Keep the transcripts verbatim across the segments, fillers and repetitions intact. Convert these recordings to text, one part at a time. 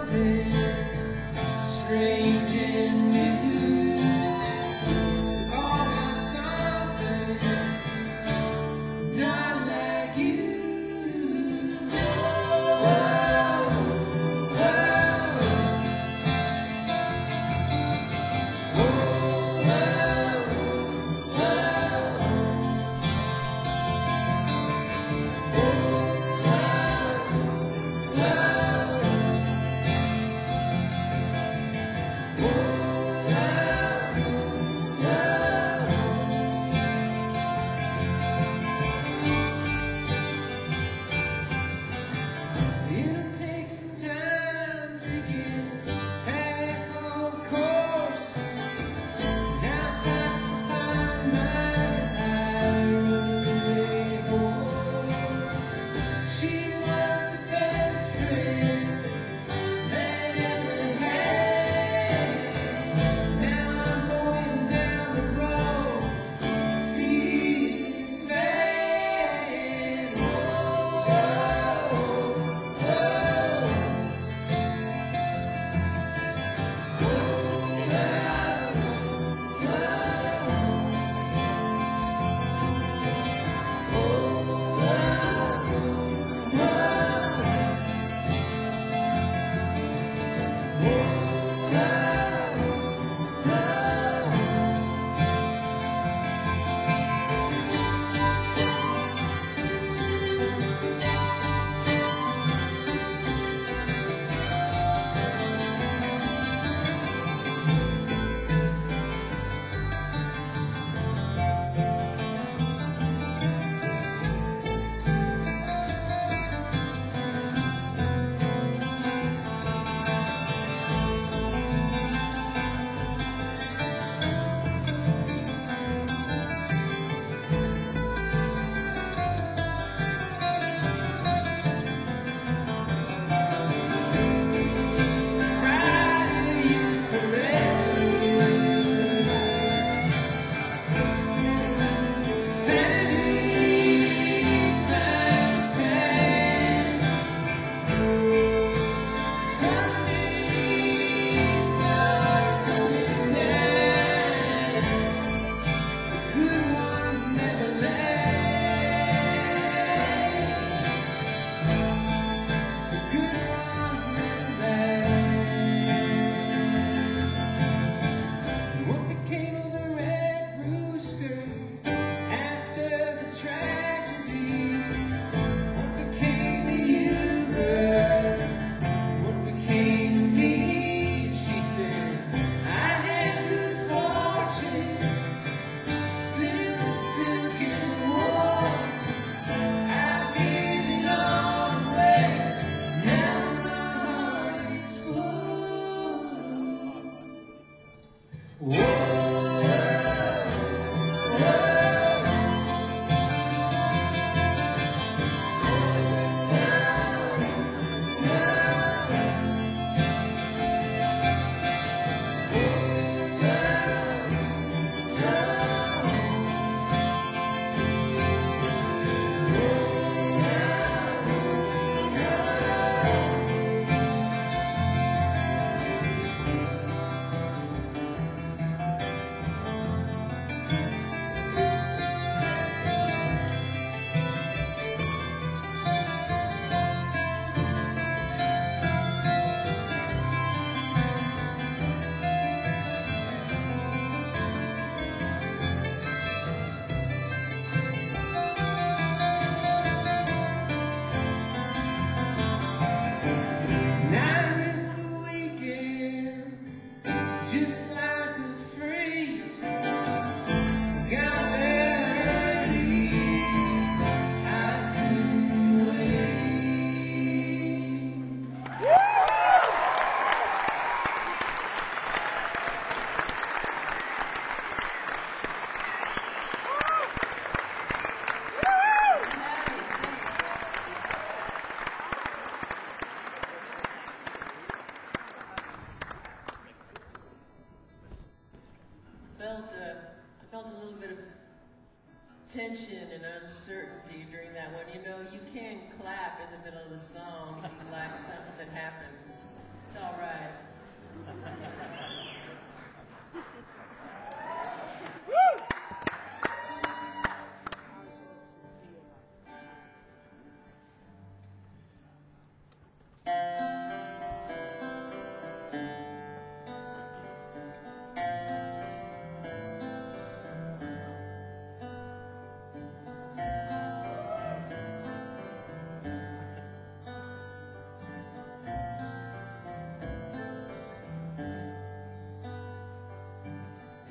tension and uncertainty during that one. You know, you can't clap in the middle of the song if you like something that happens. So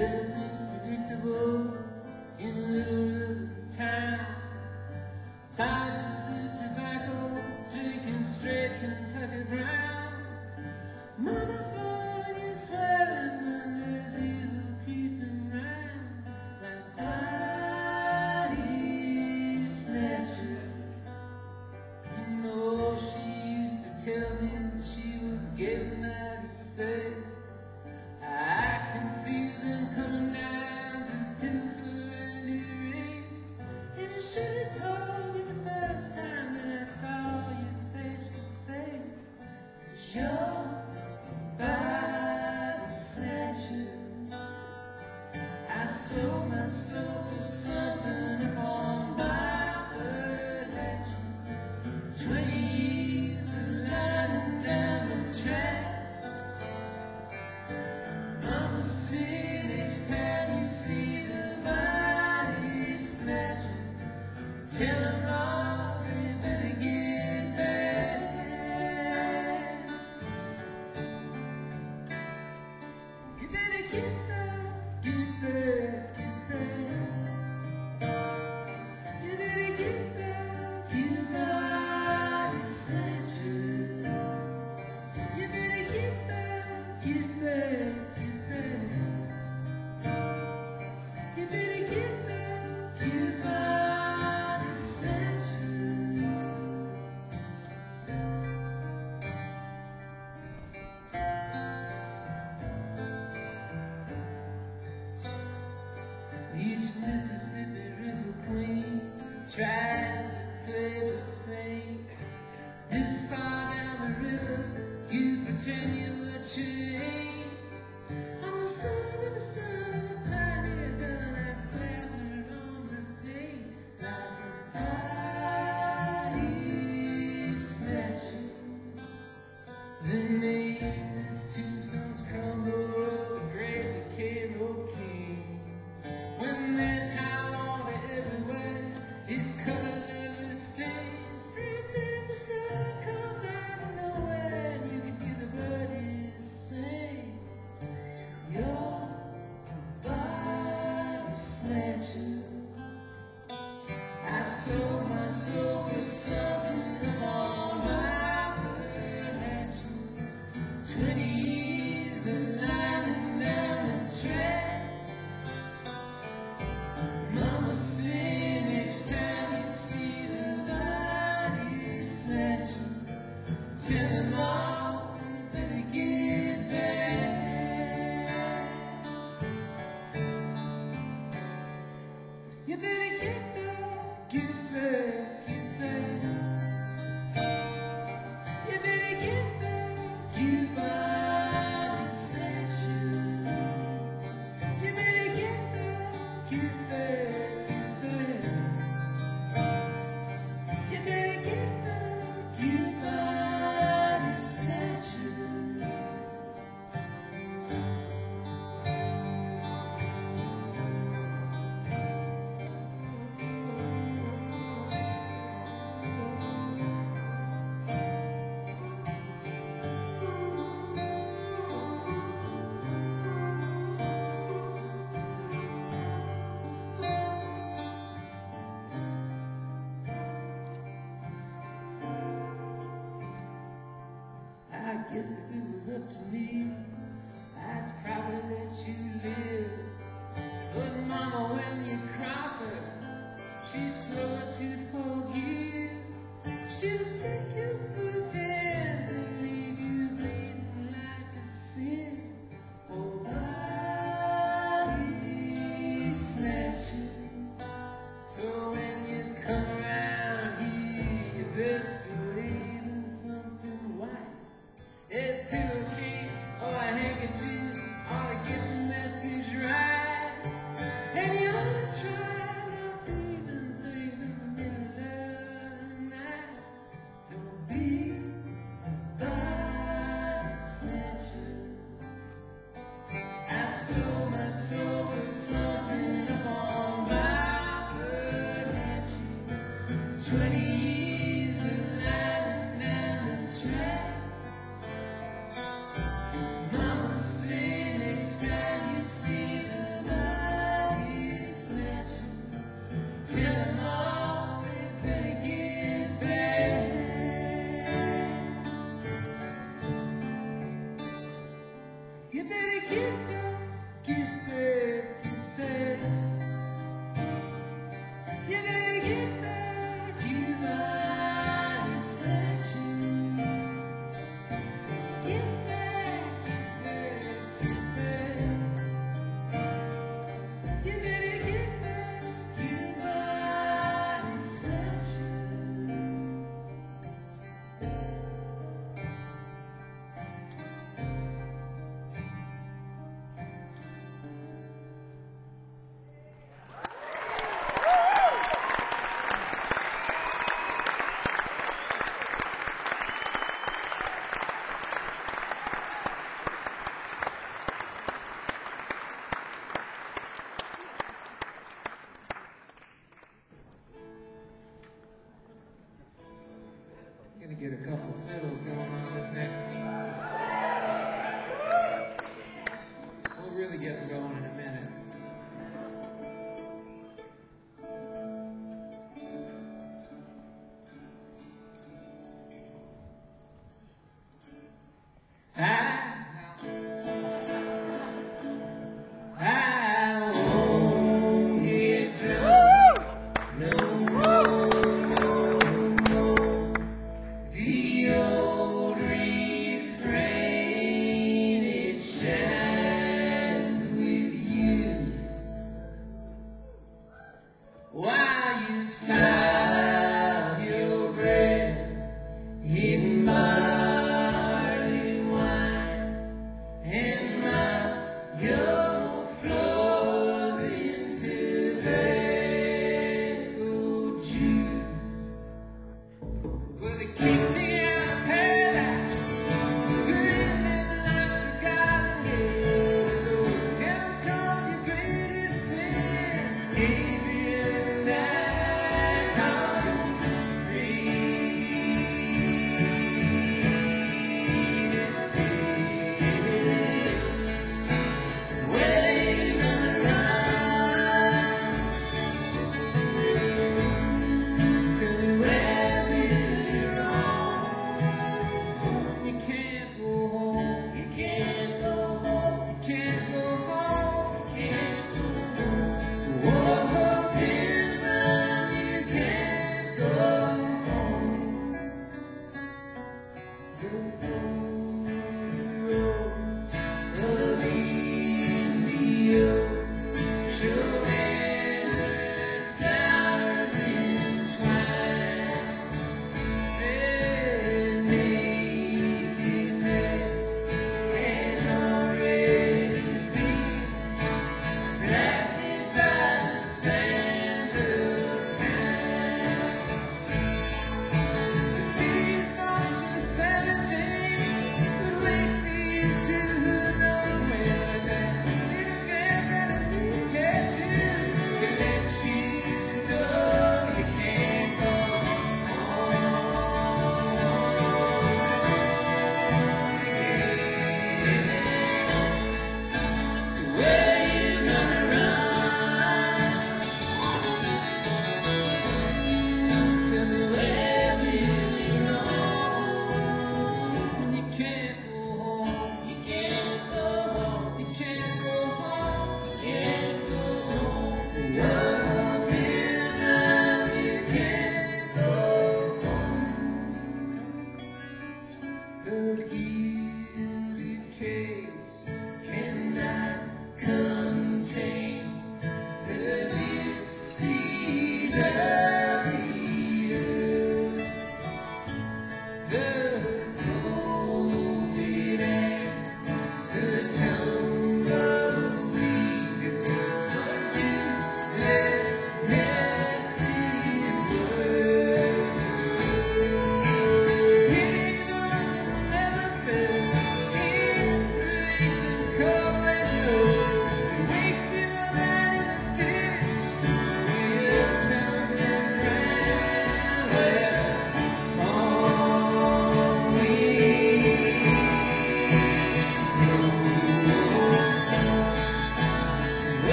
Everything's predictable in a little river town. Buying food, tobacco, drinking straight Kentucky Brown. Mama's body swelling when there's evil creeping round like body snatchers. You know she used to tell me that she was getting out of space. I can feel them coming down to pilfer and erase. And I should have told you the first time that I saw you face to face. You're body snatchers. I sold myself for something upon my third hatchet. Twenty years of lining down the tracks. Mama said each time you see the body snatchers, tell them all they better get back. You better get back, get back, get back. You better get back, you body snatchers. You better get back, get back, get back. You better get back, you body snatchers. Each Mississippi River Queen tries to play the same. This far down the river, you pretend you're what you ain't. I'm the son of a son of a pioneer gun. I slap her on the paint like a body snatcher. The nameless tombstones crumble over graves of King. When there's high water everywhere, it covers everything. And then the sun comes out of nowhere, and you can hear the birdies sing. You're a body snatcher. I sold my soul for something upon my third hatchet. Twenty years of lining down the tracks. Mama said next time you see the body snatcher, tell them all you better get back. You better get back, get back, get back. You better get back, you body snatcher. You better get back, get back, get back. You better get back, you body snatcher. I guess if it was up to me, I'd probably let you live. But mama, when you cross her, she's slow to forgive. She'll stick you through the pants and leave you bleeding like a sin. Oh, body snatcher. So when you come around here, you best believe in something white. A pillowcase or a handkerchief ought to get the message right. And you ought to try not leaving things in the middle of the night. Don't be get back, get back, get back. You gotta get back, you mighty section. Get back, get back, get back. You gotta get back, you mighty section.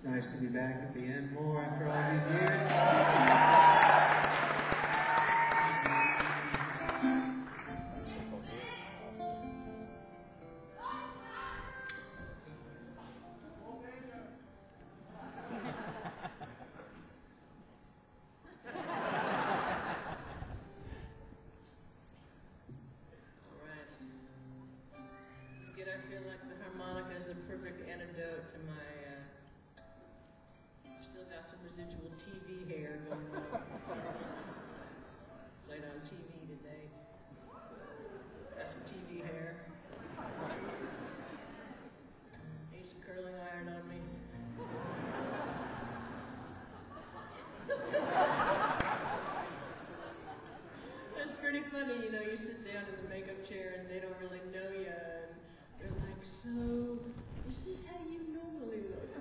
nice to be back at the Enmore after all these years. Alright. This is good. I feel like the harmonica is a perfect antidote to my, uh, still got some residual T V hair going on. Played on T V today. Got some T V hair. Needs a curling iron on me. It's pretty funny, you know, you sit down in the makeup chair and they don't really know you, and they're like, so, is this how you normally look?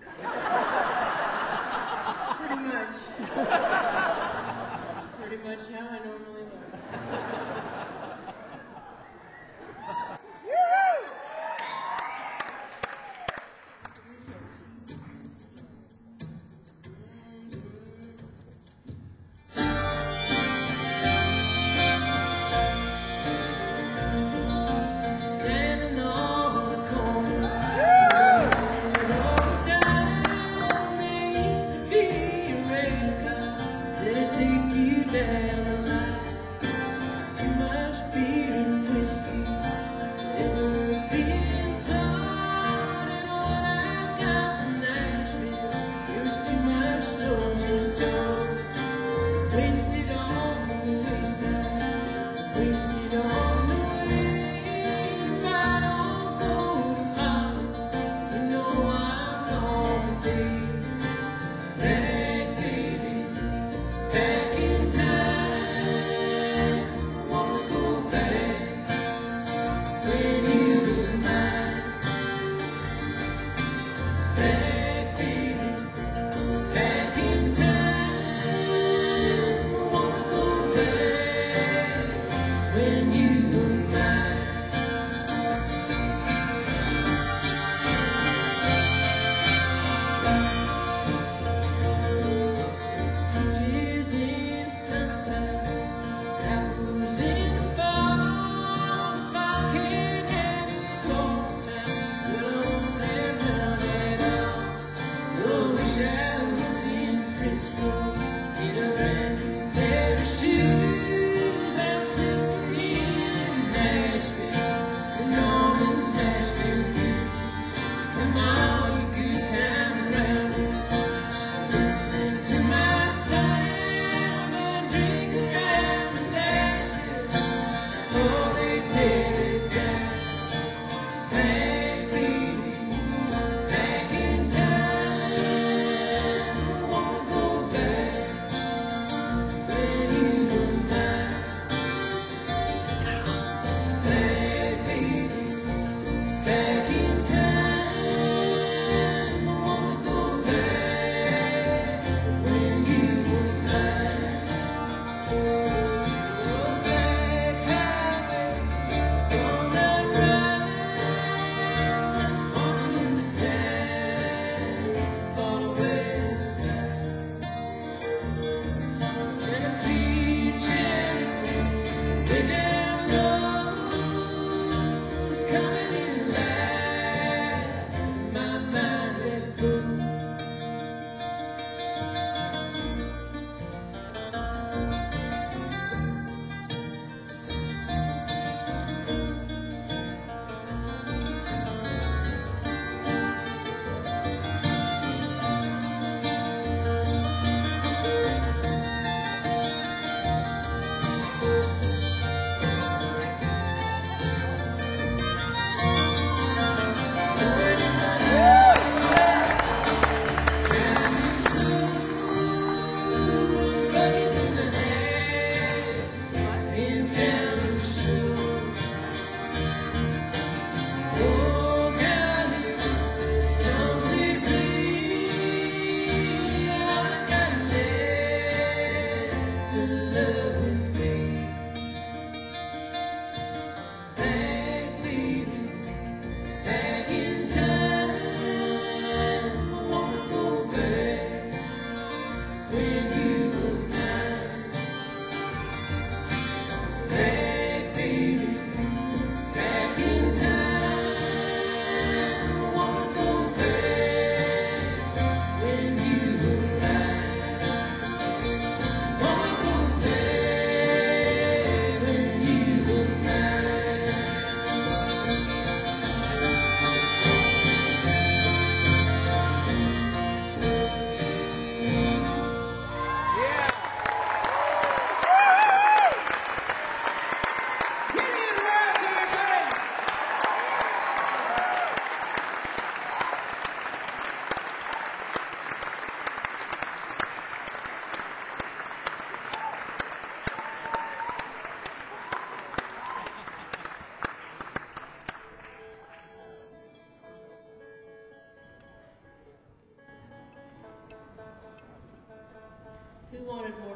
Pretty much. That's pretty much how I normally look. Standing on the corner, all down, there used to be a rain car that'd take you down the line.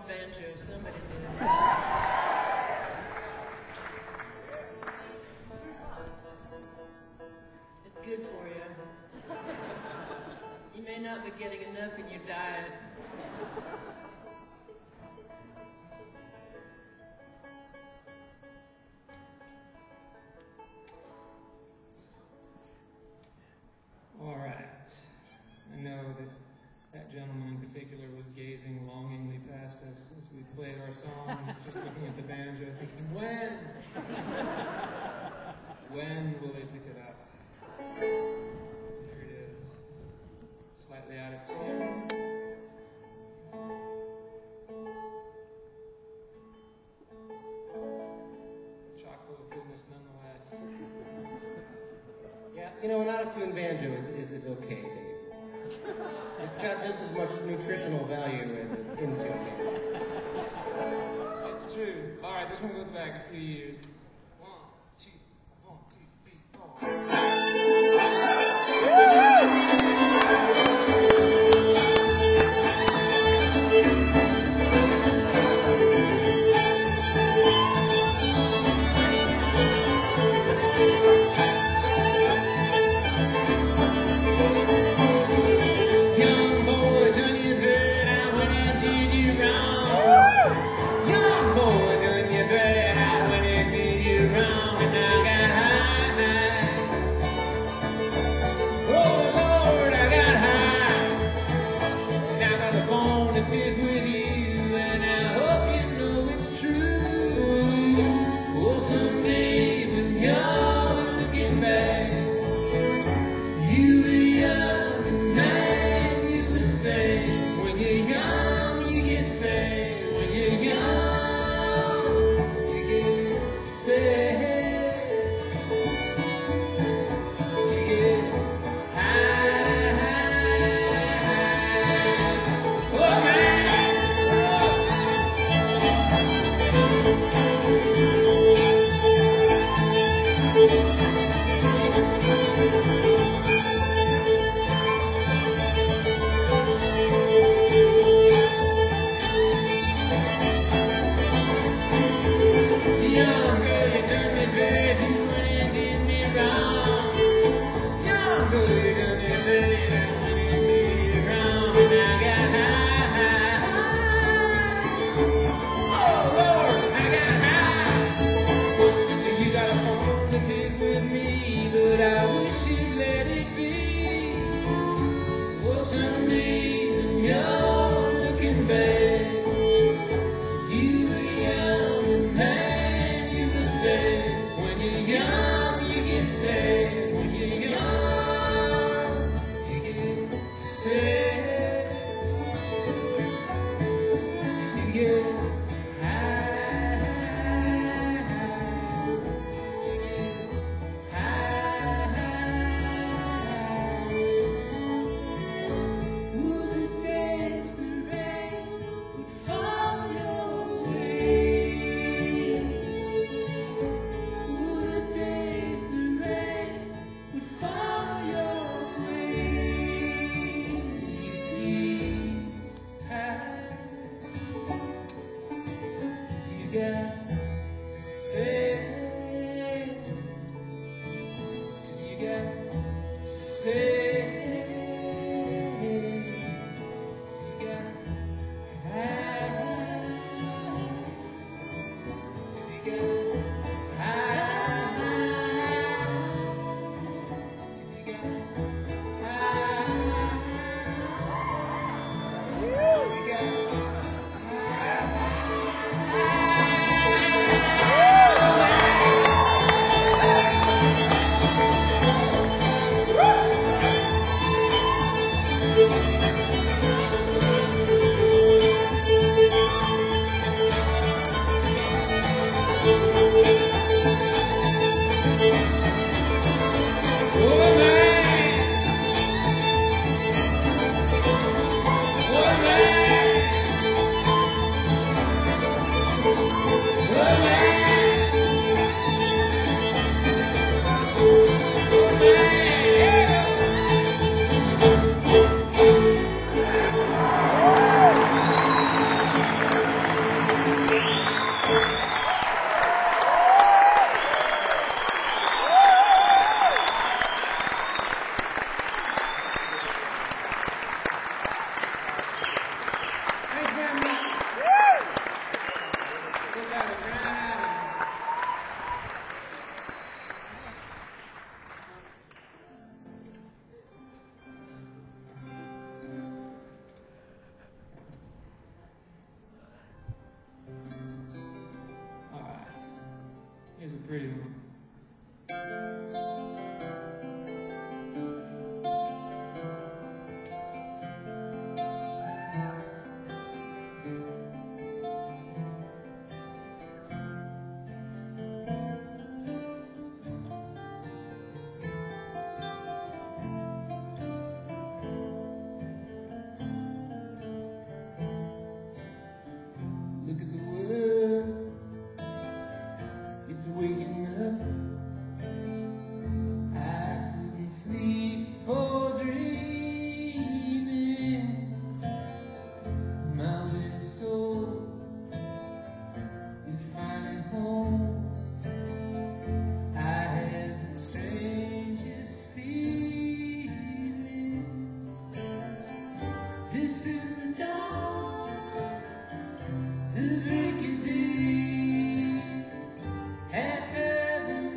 banjo. Somebody did. It's good for you. You may not be getting enough in your diet. All right. I know that that gentleman in particular was gazing longingly past us as we played our songs, just looking at the banjo, thinking, when? When will they pick it up? Here it is. Slightly out of tune. Chock full of goodness nonetheless. Yeah, you know, an out-of-tune banjo is, is, is okay, Dave. It's got just as much nutritional value as an in-tune banjo. It's true. All right, this one goes back a few years. One, two, one, two, three, four. Young boy, done you dirt out when I did you wrong. Young boy, done you dirt out when I did a pretty one. Look at the world, it's waking up. I couldn't sleep for dreaming. My little soul is finding home. I had the strangest feeling. This is the dawn, the break of day, after the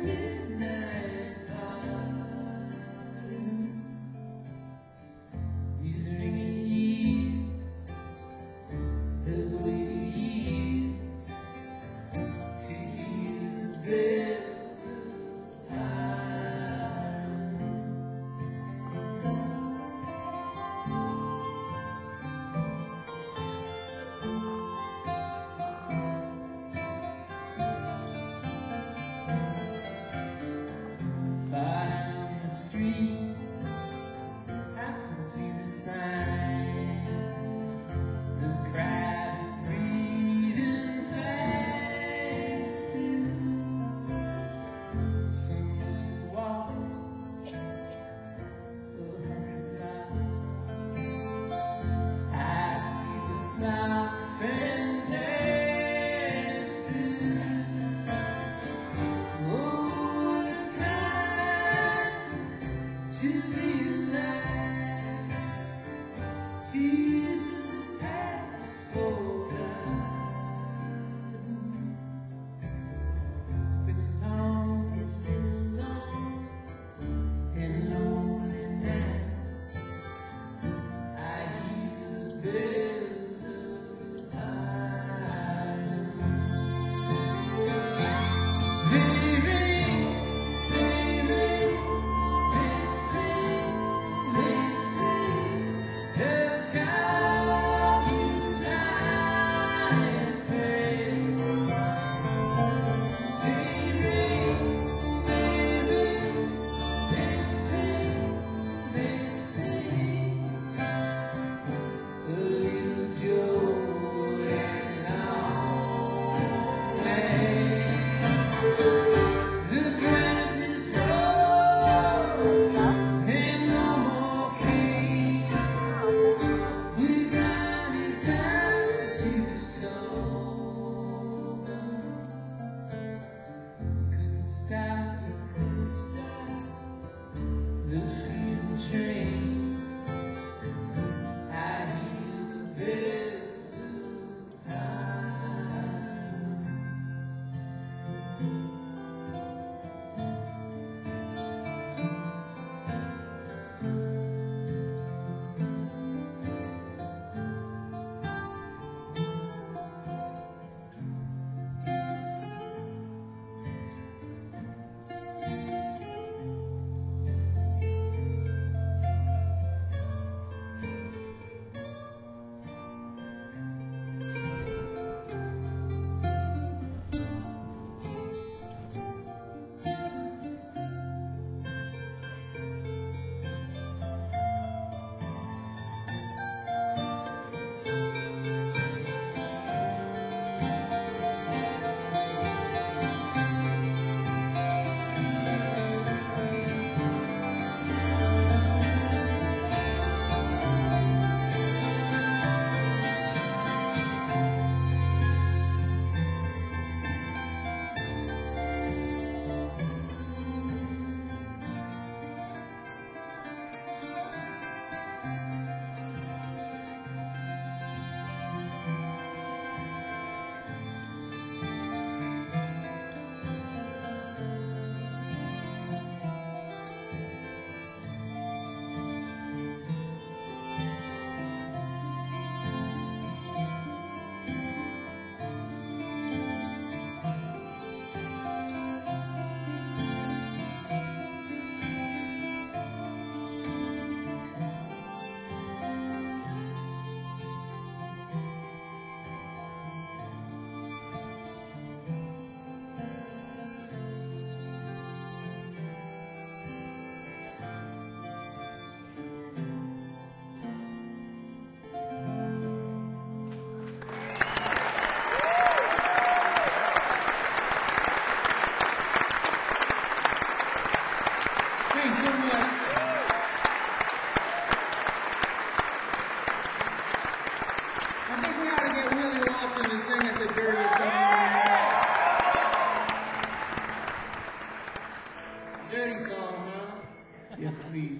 please.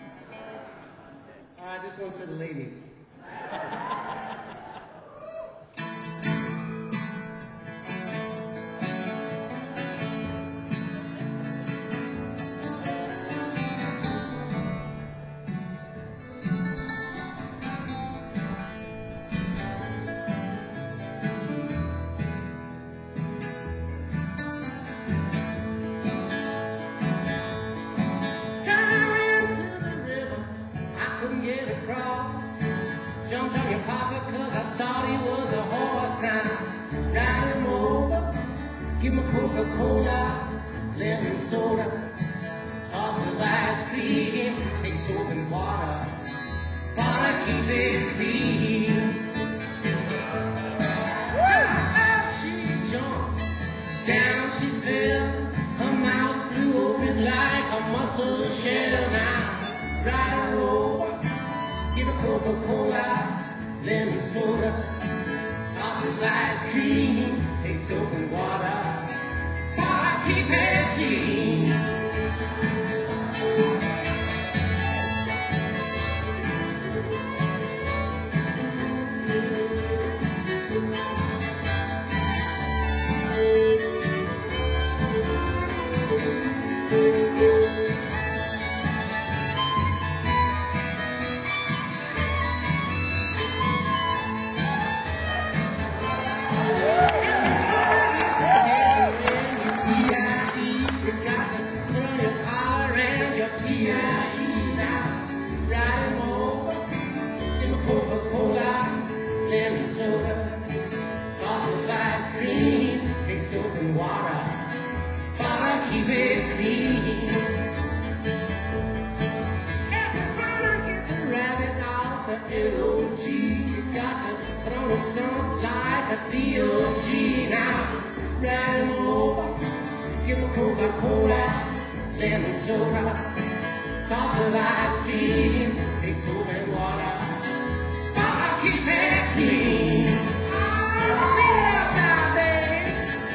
All right, this one's for the ladies. Jumped on your papa cause I thought he was a horse. Now ride him over, give him a Coca-Cola, lemon soda, sauce with ice cream, take soap and water, gotta keep it clean. Up she jumped, down she fell, her mouth flew open like a mussel shell. Now ride her over, give a Coca-Cola, lemon soda, sauce with ice cream, take soap and water, gotta keep it clean. Lemon soda, sauce with ice cream, take soap and water, gotta keep it clean. Everybody get the rabbit off the L O G. You got to put on a stump like a D O G. Now ride him over, give him a Coca-Cola, lemon soda, sauce with ice cream, take soap and water, keep it clean. Oh, yeah, now, baby.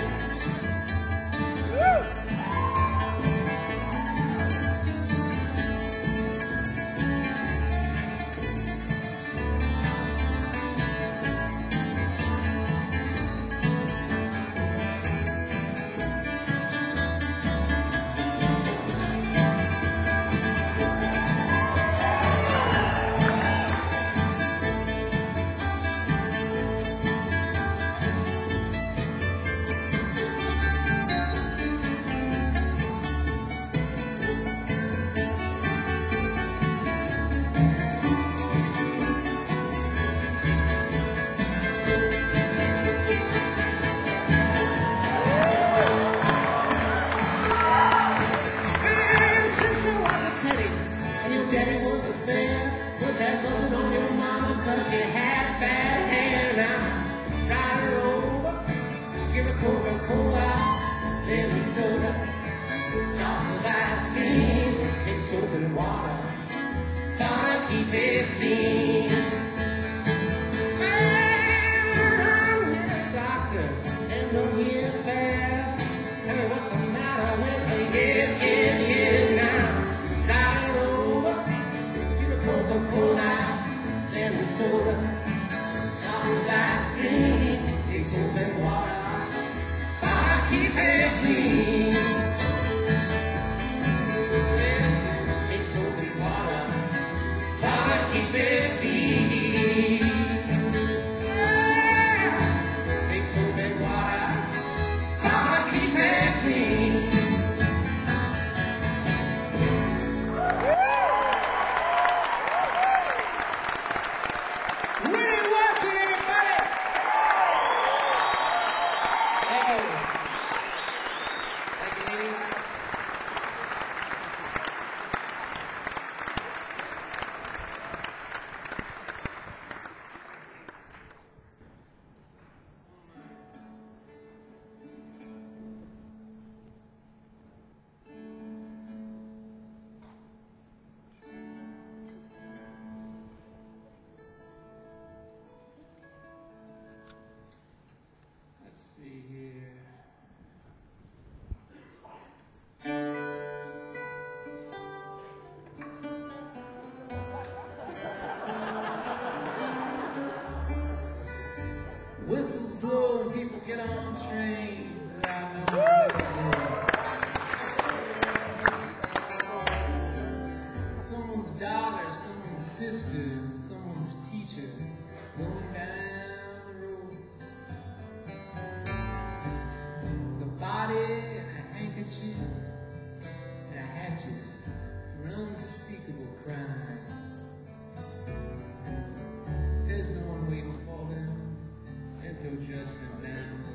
Woo. Daddy was a bear, but that wasn't on your mama, cause she had bad hair. Now ride her over, give her Coca-Cola, lemon soda, sauce with ice cream, take soap and water, gotta keep it clean. Man, I'm here, doctor, and don't hear fast. Tell me what's the matter with her, yes, yes, yes. Now ride her over, Coca-Cola, lemon soda, sauce with ice cream, take soap and water, gotta keep it clean. Take soap and water, gotta keep it clean. strange that I know where to go. Someone's daughter, someone's sister, someone's teacher, going down the road. The body and a handkerchief and a hatchet for unspeakable crime. There's no one waiting to fall down. There's no judgment down the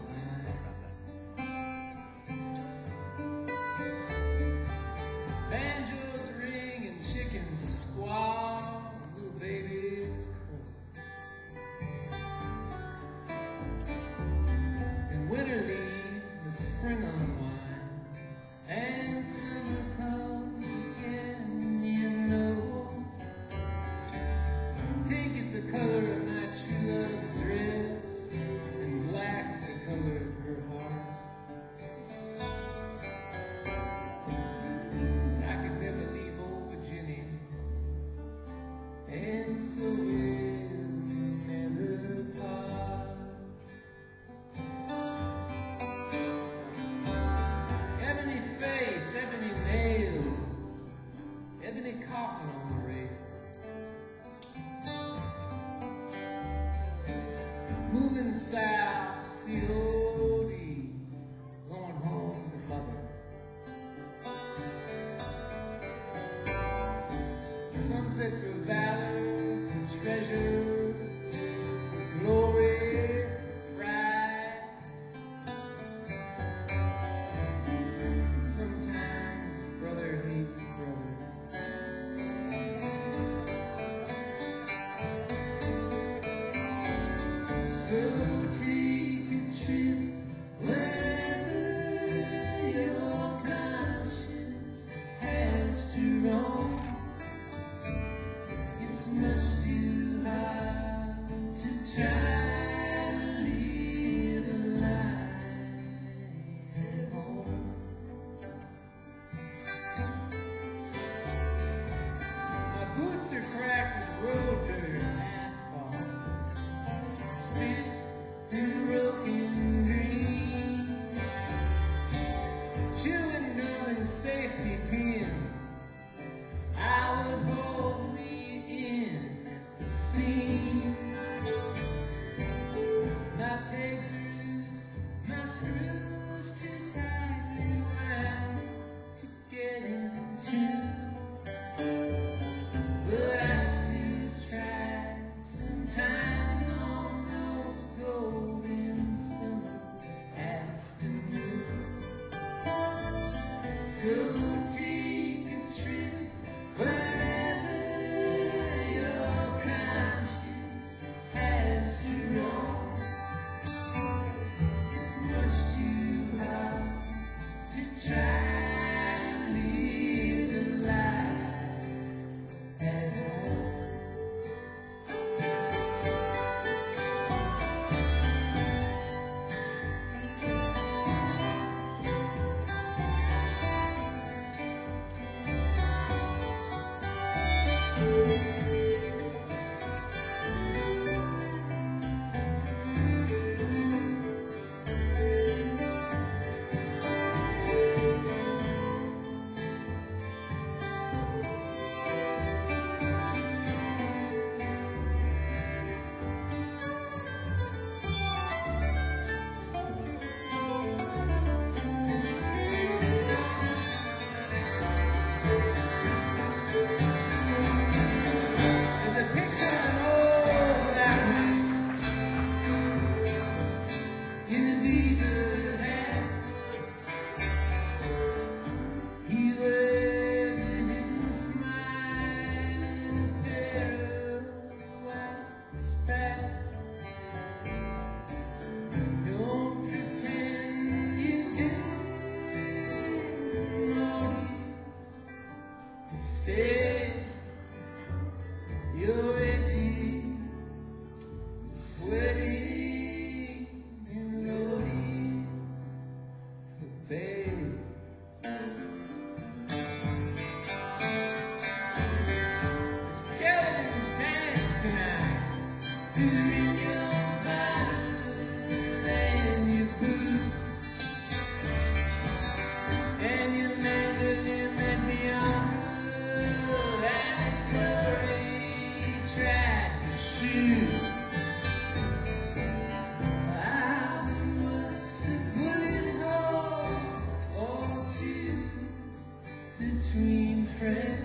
line. Banjos ring and chickens squall, and little babies cry. And winter leaves, and the spring unwinds, and summer comes again, you know. Pink is the color of my true love's dress, and black is the color of her heart. I could never leave old Virginia, and so we'll never part. Ebony face, ebony nails, ebony coffin on the rails. Moving south, see Odie going home to mother. Sunset for valor, for treasure, for glory, for pride. Sometimes a brother hates a brother. So take a trip wherever your conscience has to roam. It's much too hard to try to live a life at home. My boots are cracked with road dirt and asphalt. Spit and broken green, chewing doing safety pins. I would hold me in the scene. My pegs are loose, my screws too tightly wound to get into. But I still try sometimes on those golden summer afternoons. So take a trip wherever your conscience has to roam. It's much too hard to try to live a life at home. and you landed in that beyond, and it's already tried to shoot. I must have put it all, all two between friends.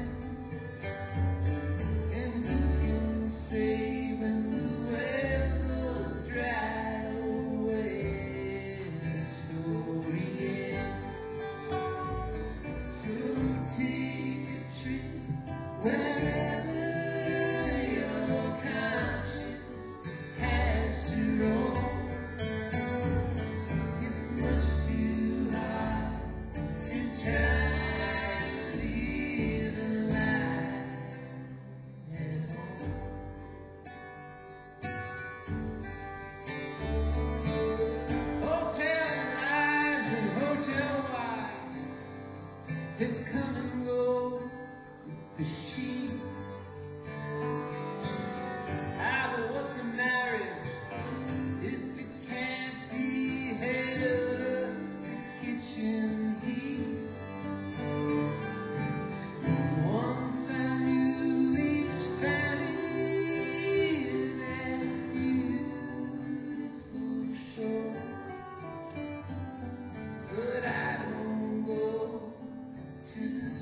And who can say when the well goes dry or when the story ends? So take a trip wherever your conscience has to roam. It's much too hard to try. That come and go with the sheets. Ah, but what's a marriage if it can't be held up to kitchen heat? Once I knew each valley in that beautiful shore, but I don't go to the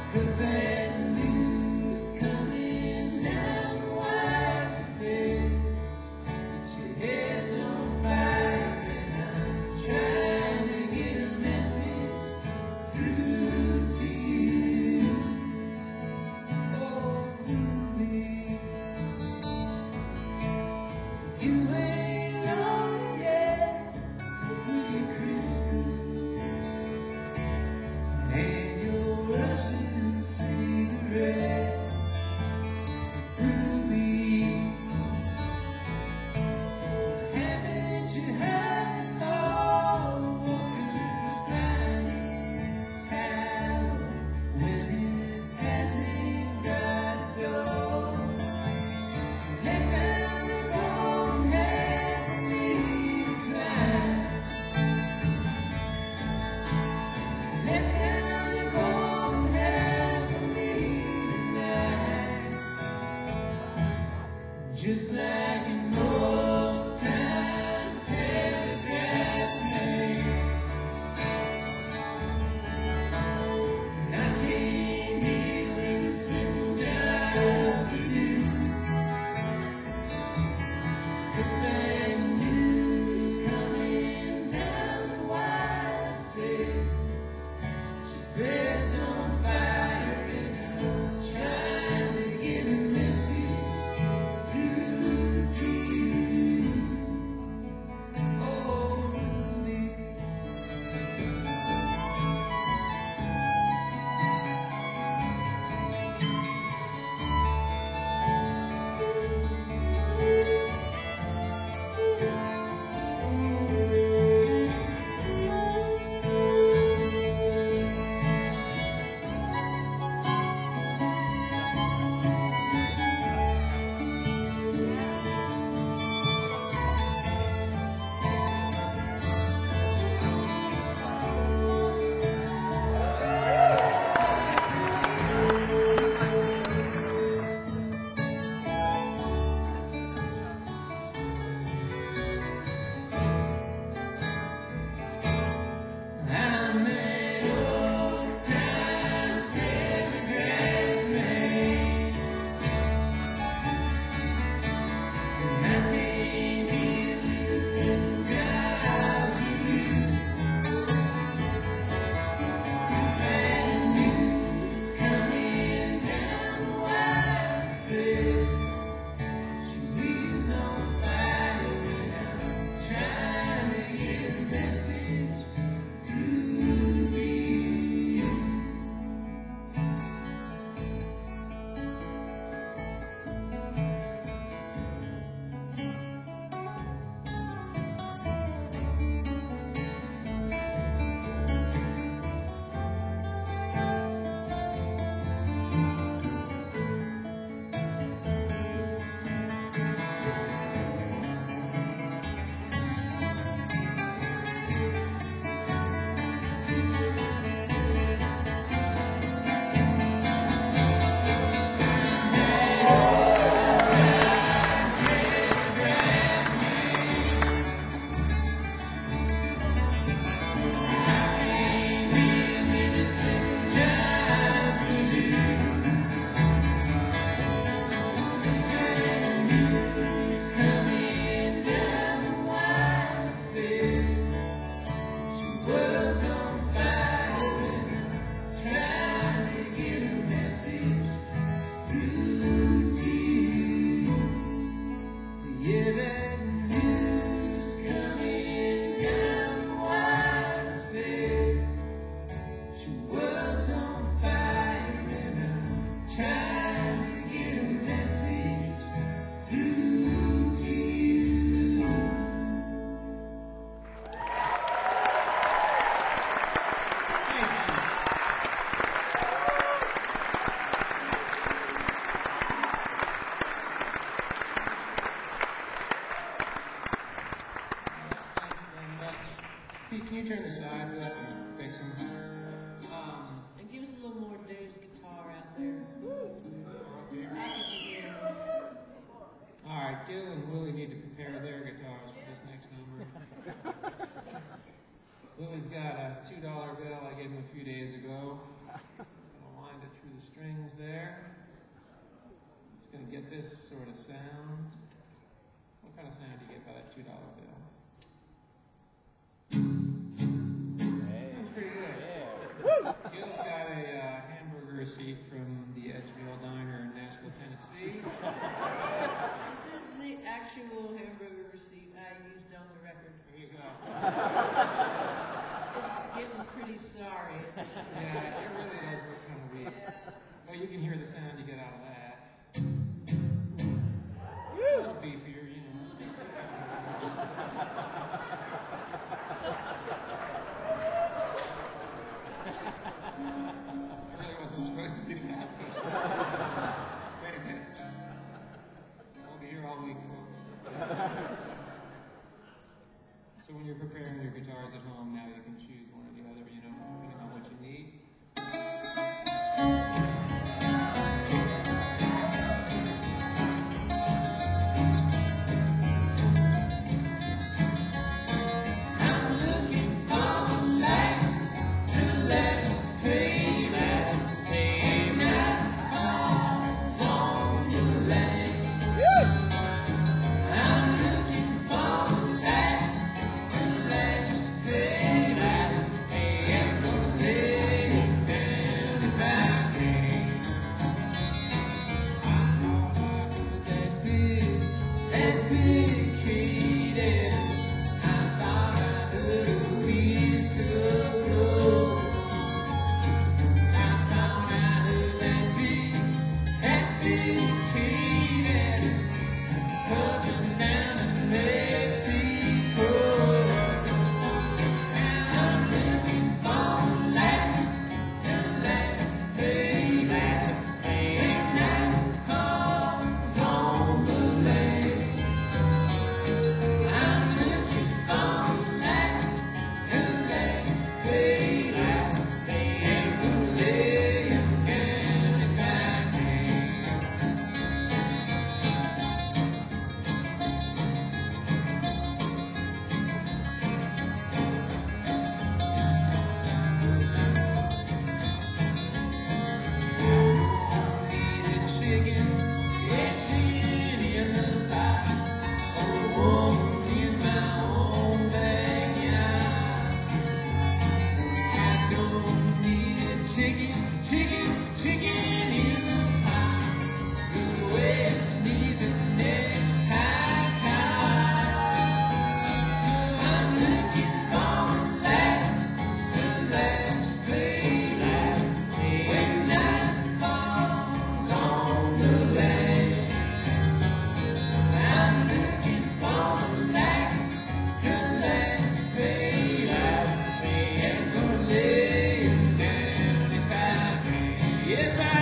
'cause there's news coming down the wire. Said your head's on fire, and I'm trying to get a message through to you. Oh, Ruby, you ain't long yet for pretty Christmas, and your Russian cigarette. Ruby, haven't you heard all the workers are finding town when it hasn't got to go? So let down the golden hand for me to climb. Let down the golden hand for me tonight. Just like an old-time telegraph man. And I came here with a simple job to do. 'Cause there's news coming down the wire. Said bed's on fire, and I'm trying to get a message through get this sort of sound. What kind of sound do you get by that two dollar bill? That's pretty good. Gil's got a uh, hamburger receipt from the Edgeville Diner in Nashville, Tennessee. This is the actual hamburger receipt I used on the record. There you go. It's getting pretty sorry. Yeah, it really is what's going to be. Well, you can hear the sound you get out of that. A little beefier, you know. I really wasn't supposed to do that. Wait a minute. We'll be here all week, folks. So when you're preparing your guitars at home, now you can choose one or the other, you know, depending on what you need. Yes, I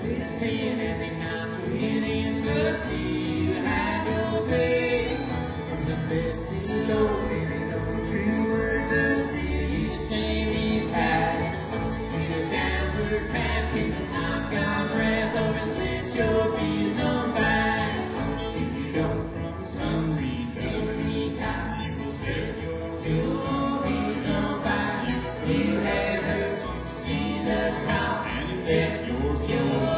Saying every night we're in the sea, you have your faith from the best in low, baby, don't you word the sea, you say me tight, you the downward path, can you knock out breath, over and set your fears on fire, if you don't from some reason, me tight, you will set your fears on fears on fire, you have heard Jesus cry, and if your soul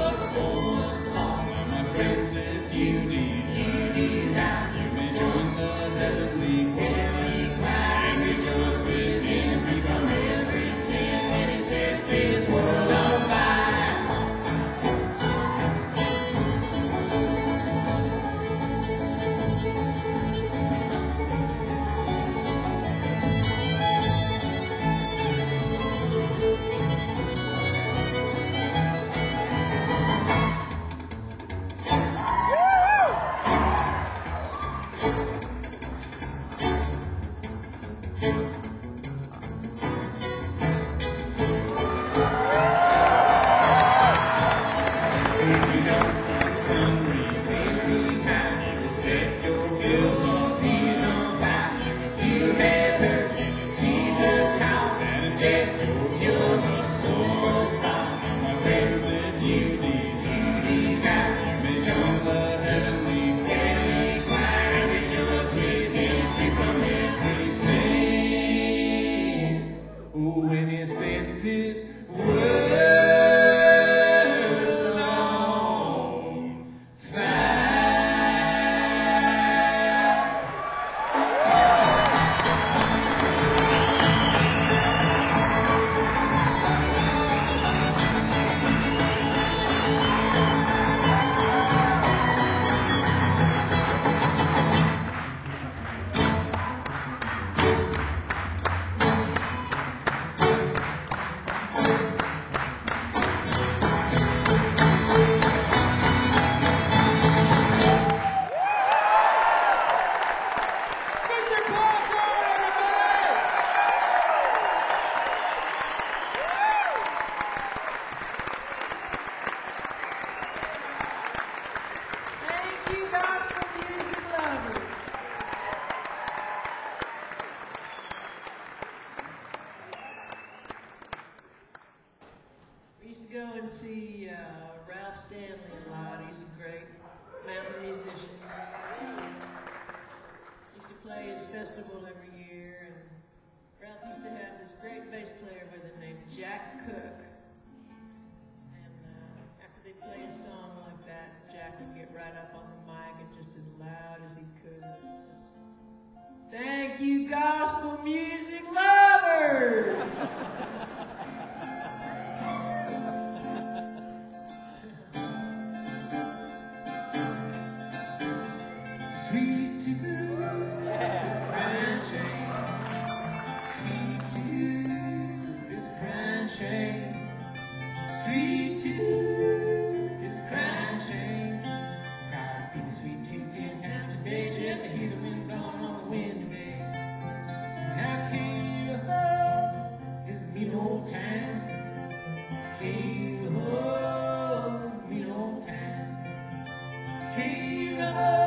go and see uh, Ralph Stanley a lot. He's a great mountain musician. Used to play his festival every year, and Ralph used to have this great bass player by the name Jack Cook. And uh, after they play a song like that, Jack would get right up on the mic and just as loud as he could. Just, thank you, gospel music lovers! Sweet tune, crying shame. Sweet tune, it's a crying shame. Sweet tune, it's a crying shame. Gotta be the sweet tune ten times a day just to hear the wind blowing on the wind today. Now K-O is a mean old town. K-O, mean old town. K-O.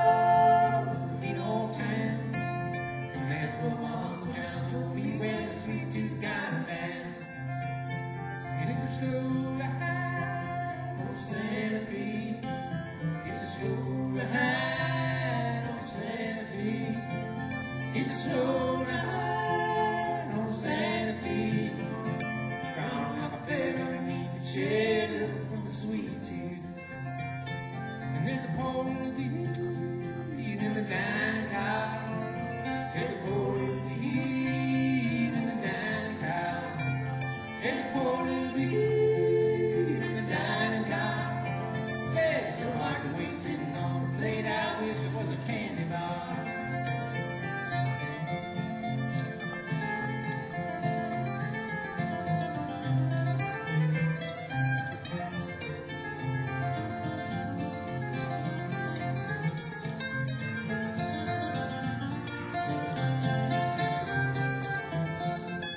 Slow ride on Santa Fe. It's a slow ride on Santa Fe. It's a slow ride on Santa Fe. Strong like a bear beneath the shed from the sweet tooth. And there's a pole of weed in the dining car. There's a pole of weed in the dining car. There's a pole of weed.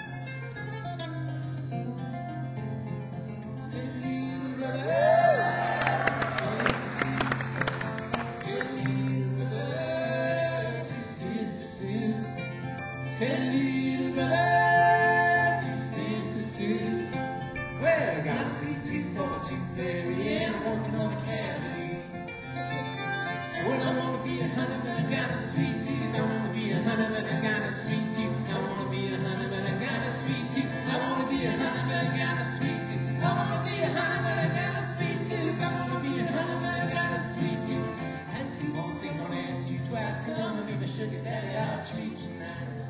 Brother. berry and I'm working on a cavity. Well, I wanna be a honey, but I got a sweet tooth. I wanna be a honey, but I got a sweet tooth. I wanna be a honey, but I got a sweet tooth. I wanna be a honey, but I got a sweet tooth. I wanna be a honey, but I got a sweet tooth. I wanna be a honey, but I got a sweet tooth. Ask you once, ain't gonna ask you twice. Cause I'm gonna be my sugar daddy, I'll treat you nice.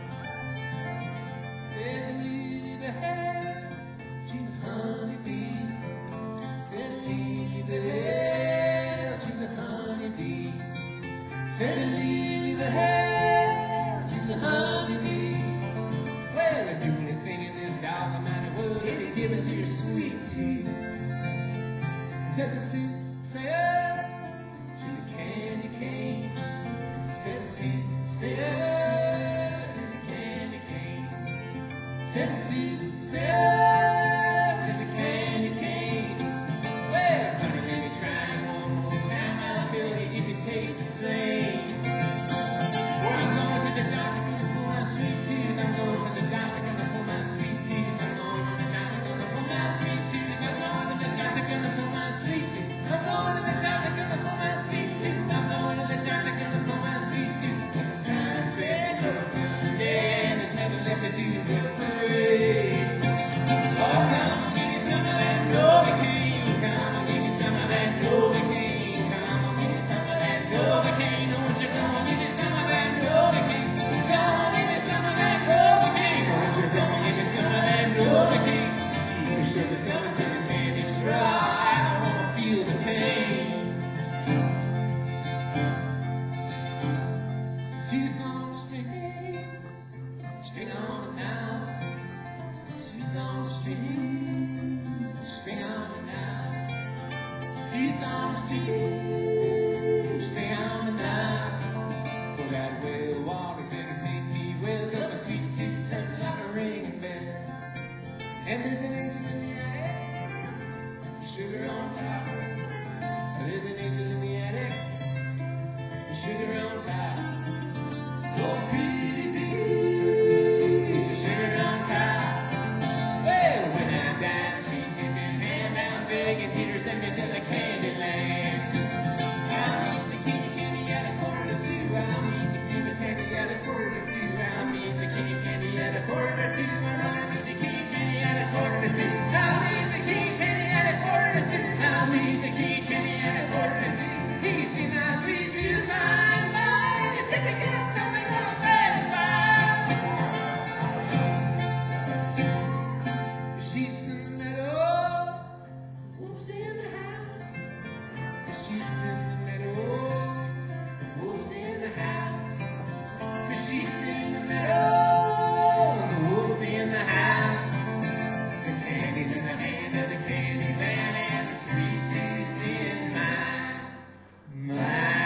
Said to leave the hair to the honeybee. Said to leave the hair to the honeybee. Said to leave the hair to the honeybee. Well, I do anything in this dog, no matter what, it'll give it to your sweet tooth. Said the soothsayer to the candy cane. Said the soothsayer to the candy cane. Said the soothsayer to the candy cane. Well, honey, let me try it one more time. I'll tell you if it tastes the same. Well, I'm going to the doctor, gonna pull my sweet tooth. I'm going to the doctor, gonna pull my sweet tooth. I'm going to the doctor, gonna pull my sweet tooth. I'm going to the doctor, gonna pull my sweet tooth. I'm going to the doctor, gonna pull my sweet tooth. I'm going to the doctor, gonna pull my sweet tooth. The sign said no Sunday, and it's never let me do the parade. Oh, come on, give me some of that Novocaine. Come on, give me some of that Novocaine. Come on, give me some of that Novocaine. Won't you come on, give me some of that Novocaine. Come on, give me some of that Novocaine. Won't you come on, give me some of that Novocaine. You should have come to the candy straw. I don't wanna feel the pain. Tooth on the string, string on it now. Tooth on the string, string on it now. Tooth on the string, string on it now. For that well water better make me well, 'cause my sweet tooth sounds like a ringing bell. And there's an angel in the attic, sugar on top. There's an angel in the attic, sugar on top. Oh, pretty baby, sugar on top. Well, when I die, sweet tooth and hand down begging, here send me to the candy land. I'll eat the kitty candy at a quarter to two. I'll eat the kitty candy at a quarter to two. I'll eat the kitty candy at a quarter to two. I'll eat the kitty candy at a quarter to two. I'll eat the kitty candy at a quarter to two. I'll eat the kitty candy at a quarter to two. He's been my sweet tooth, mine, mine. You think I got something gonna satisfy? The sheep's in the meadow, wolf's in the house. The sheep's in the meadow, wolf's in the house. The sheep's in the meadow, and the wolf's in the house. The candy's in the hand of the candy man, and the sweet tooth's in mine, mine.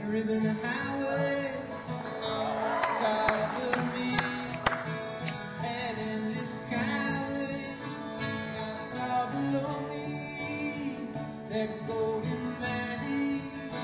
ribbon highway, south of me, and in the skyway, I saw below me that golden mighty.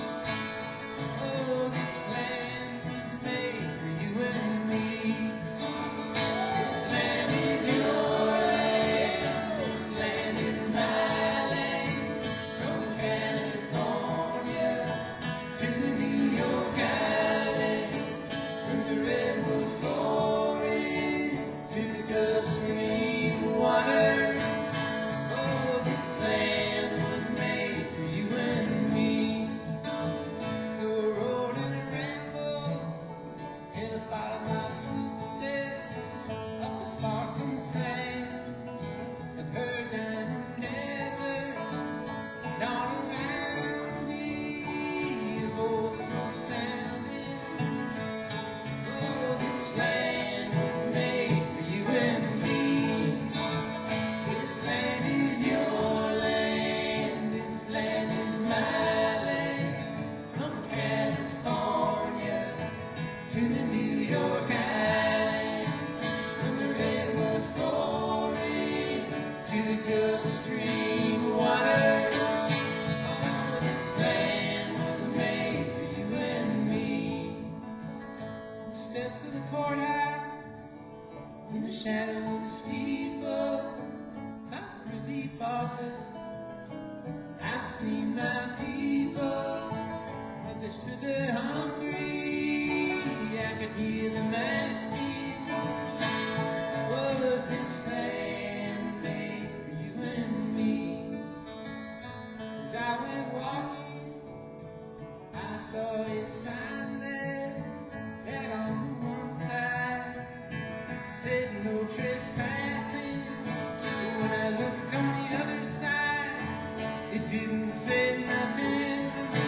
Oh, this land was made for you and me. This land is your land, this land is my land. From California to the New York Island, from the redwood forest to the Gulf Stream water. Oh, this land was made for you and me. So roll in a rainbow and follow my footsteps up the sparkling sands of her diamond deserts, and all around me a voice was sounding. Oh, this land was made for you and me. This land is your land, this land is my land. From California to the New York Island, from the redwood forest to the Gulf Stream water. Oh, this land was made for you and me. The steps of the courthouse, in the shadow of the steeple, my relief office, I've seen my people, and they stood there hungry. I could hear the message. Was this land made for you and me? As I went walking, I saw a sign there, that on one side said no trespassing. But when I looked on the other side, it didn't say nothing.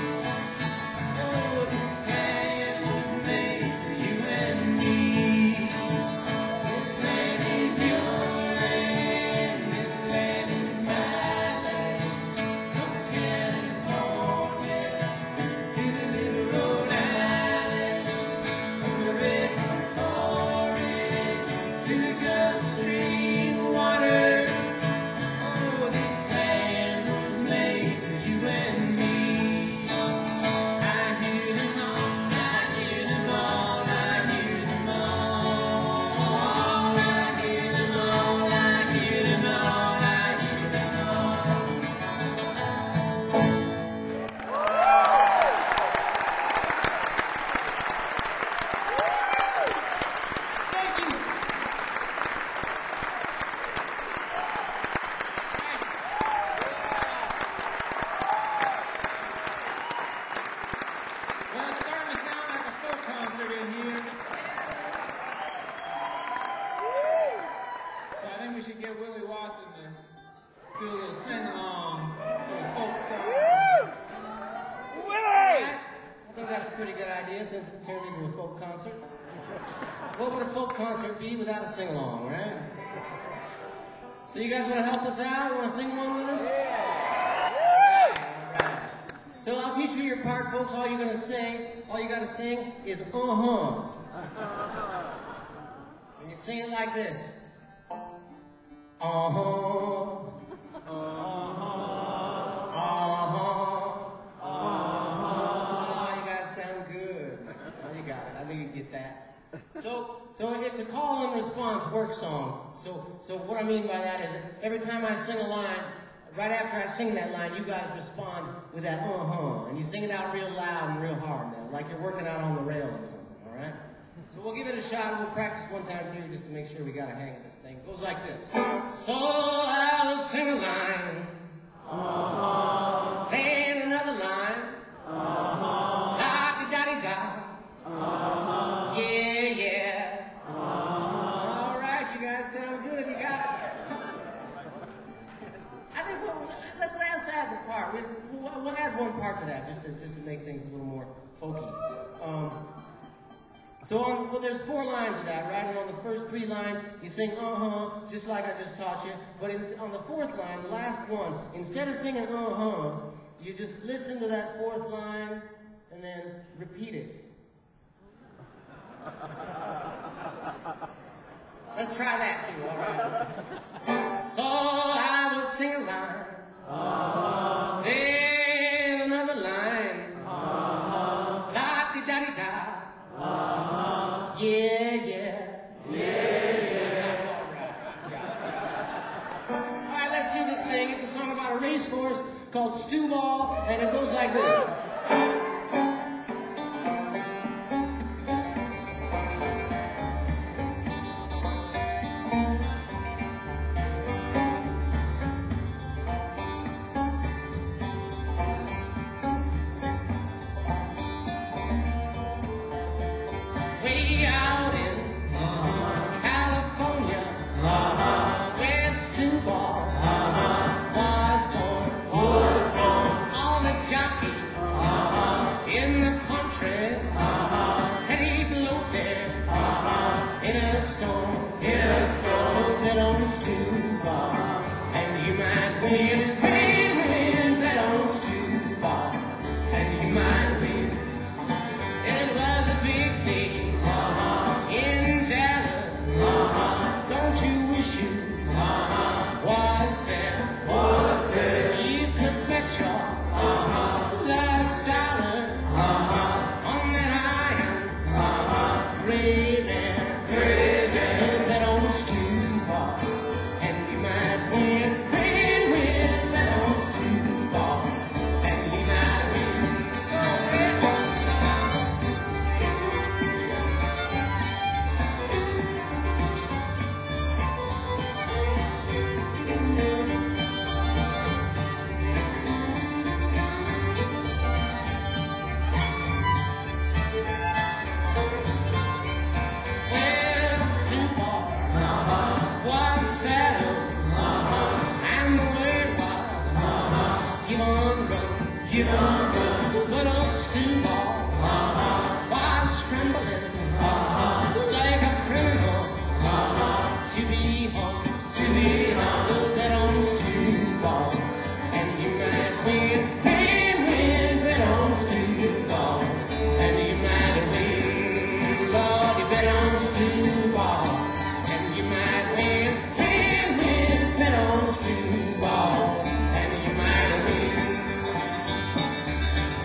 Oh, this land was made for you and me. This land is your land, this land is my land. From California to the little Rhode Island, from the redwood forest to the Gulf Stream waters. Oh, this land was made for you and me. I hear them all, I hear them all, I hear them all. I hear them all, I hear them all, I hear them all. Thank you. Well, it's starting to sound like a folk concert in here. So I think we should get Willie Watson to do a little sing-along for a folk song. Willie! I think that's a pretty good idea since it's turned into a folk concert. What would a folk concert be without a sing-along, right? So you guys want to help us out? Want to sing one with us? Alright. So I'll teach you your part, folks. All you're going to sing, all you got to sing is uh-huh. And you sing it like this. Uh-huh. Uh-huh. Uh-huh. You guys sound good. Oh, you got it. I think you get that. So, so it's a call and response work song. So, so what I mean by that is that every time I sing a line, right after I sing that line, you guys respond with that uh-huh, and you sing it out real loud and real hard now, like you're working out on the rail or something. All right? So we'll give it a shot. We'll practice one time here just to make sure we got a hang of this thing. It goes like this. So I'll sing a line, uh-huh. Then another line, uh-huh. Da-di-da-di-da. Uh-huh. Yeah, yeah. Uh-huh. All right, you guys sound good. You got it. I think we'll, let's let's add the part. We, we'll, we'll add one part to that just to just to make things a little more folky. Um, so on, well, there's four lines of that, right? And on the first three lines, you sing uh-huh, just like I just taught you. But in, on the fourth line, the last one, instead of singing uh-huh, you just listen to that fourth line, and then repeat it. Let's try that too, all right? So I will sing a line, uh-huh. Then another line, uh-huh. La-di-da-di-da, uh-huh. Yeah, yeah, yeah, yeah. All right, let's do this thing. It's a song about a race horse called Stew Ball, and it goes like this. Way out in uh-huh. California, uh-huh. where Stew Ball uh-huh. was born. Was born. All the jockeys uh-huh. in the country uh-huh. said he blew there uh-huh. in a storm. In a storm. So bet on Stew Ball, and you might win. Win, win, bet on Stew Ball, and you might win. It was a big day. Uh-huh. In Dallas, uh-huh. Don't you wish you uh-huh. was there? Was there? You could bet your uh-huh. last dollar uh-huh. on that iron, uh-huh. Raven, Raven. So bet on Stew Ball, and you might win. Win, win, bet on Stew Ball, and you might win. Well, Stew Ball uh-huh. was settled, uh-huh. and the word was uh-huh. give on run, give on run. Good old Stew Ball uh-huh. was trembling uh-huh. like a criminal uh-huh. to be hung, to be hung. So bet on Stew Ball, and you might win, win, win. Bet on Stew Ball, and you might win. Lord, you bet on Stew Ball, and you might win, win, win. Bet on Stew Ball, and you might win.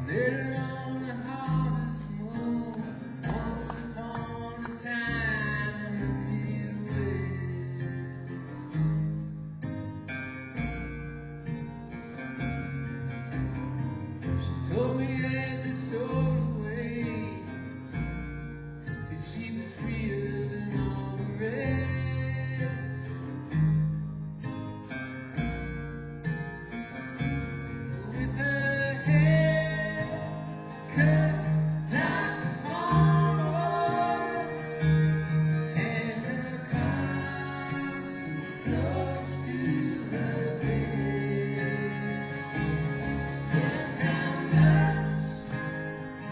met her on the harvest moon once upon a time in the Midwest. She told me as I stowed away that she was freer than all the rest. With her hair cut like a farmer and her constant close to her bed. Just how much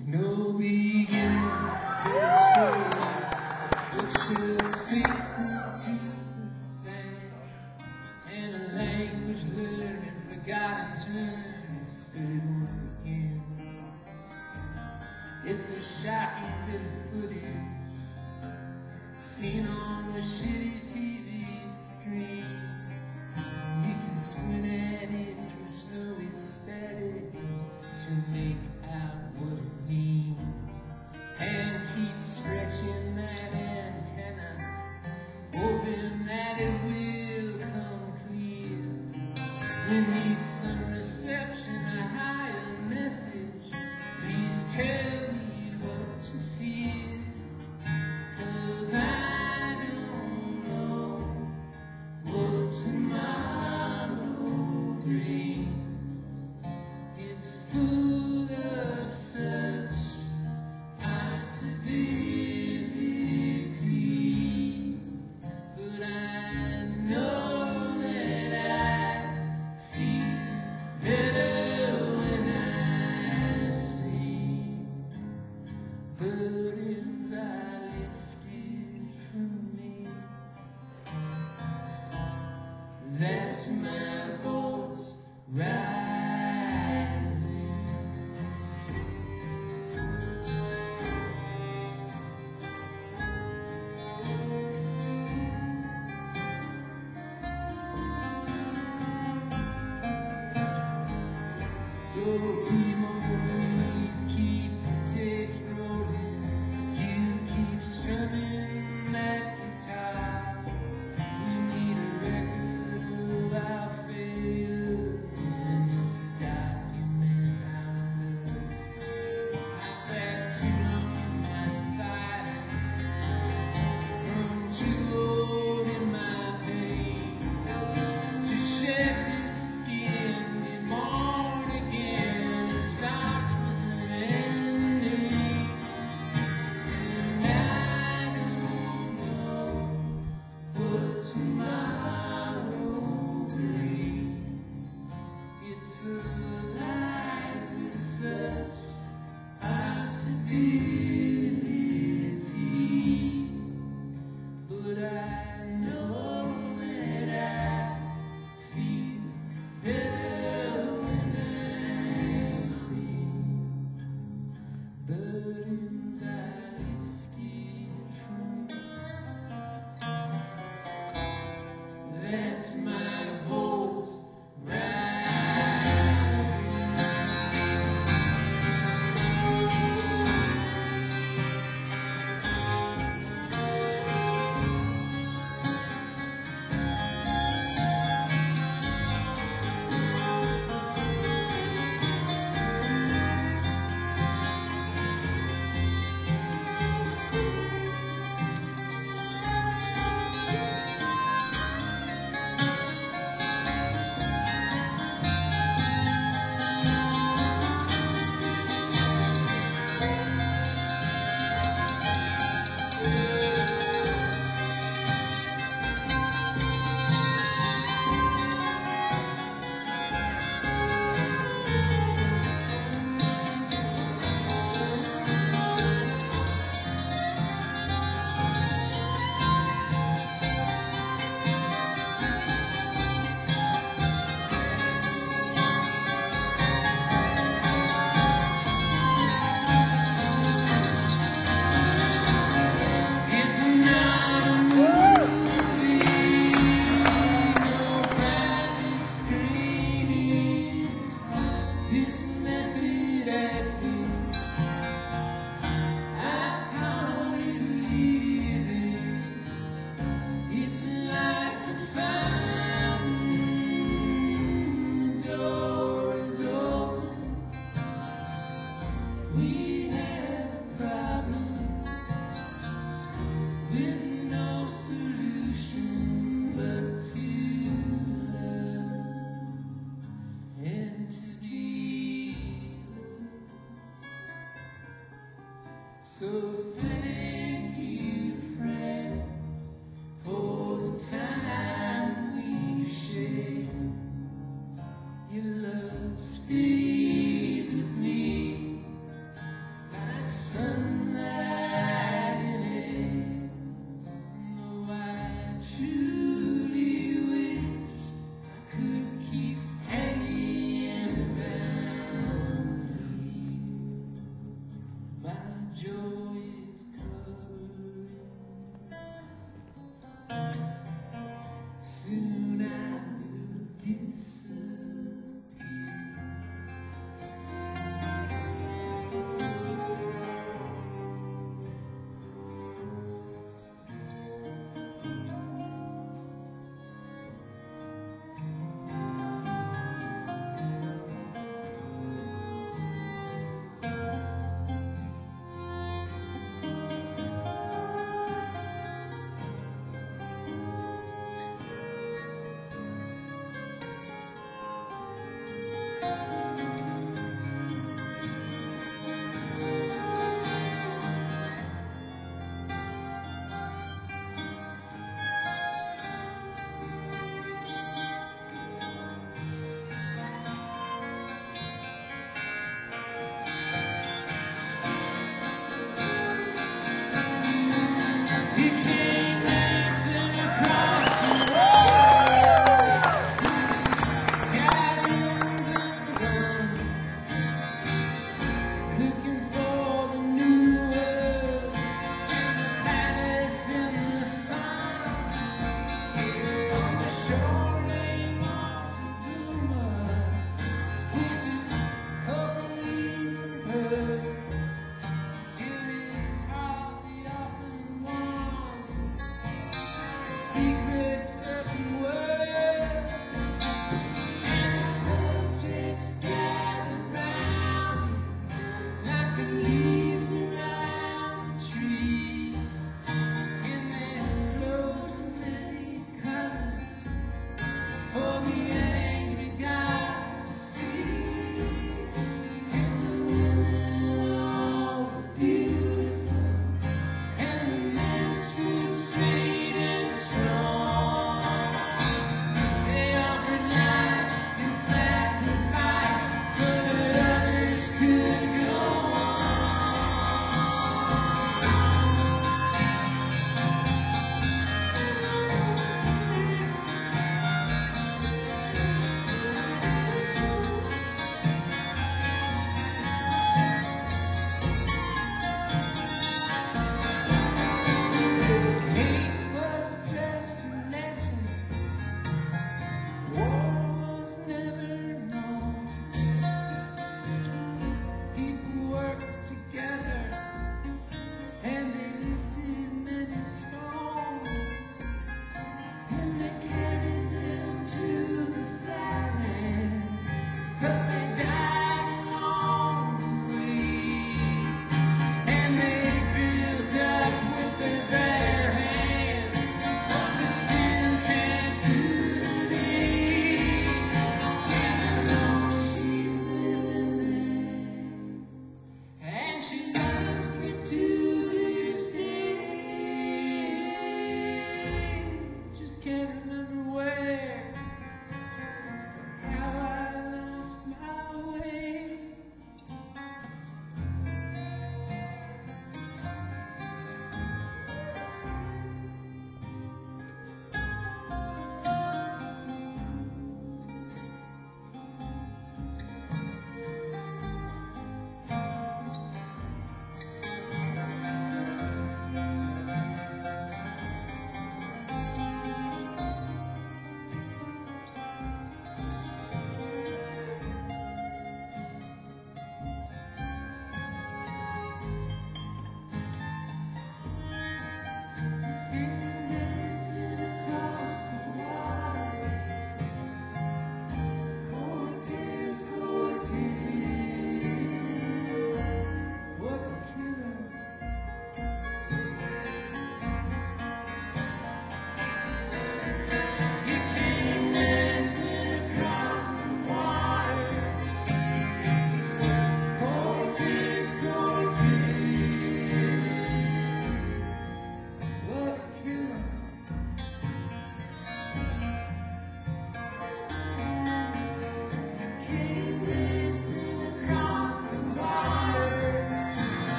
There's no beginning to a story, but she sinks into the sand, and a language learned and forgotten turn is heard once again. It's a shocking bit of footage seen on the shitty T V screen. You can squint at it through snowy static to make out what it means, and keep stretching that antenna, hoping that it will come clear. We need some reception, a higher message. Please tell me what you feel, 'cause I don't know what tomorrow brings. It's full of such possibility, but I know that I feel better when I see burdens are lifted from me. That's my voice rising. So T-Mobile, please keep the tape rolling. You keep strumming that guitar. We need a record of our failure, and it's a document on us. I sat too long in my silence, grown too old in my pain to shed this skin and mourn again. It's